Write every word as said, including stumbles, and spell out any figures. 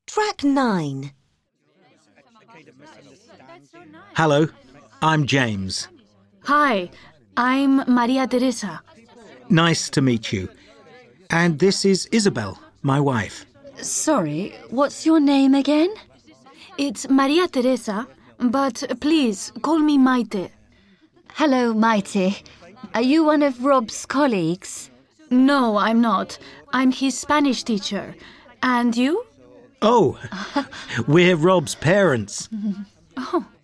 Track nine. Hello, I'm James. Hi, I'm Maria Teresa. Nice to meet you. And this is Isabel, my wife. Sorry, what's your name again? It's Maria Teresa, but please call me Maite. Hello, Maite. Are you one of Rob's colleagues? No, I'm not. I'm his Spanish teacher. And you? Oh, we're Rob's parents. Oh.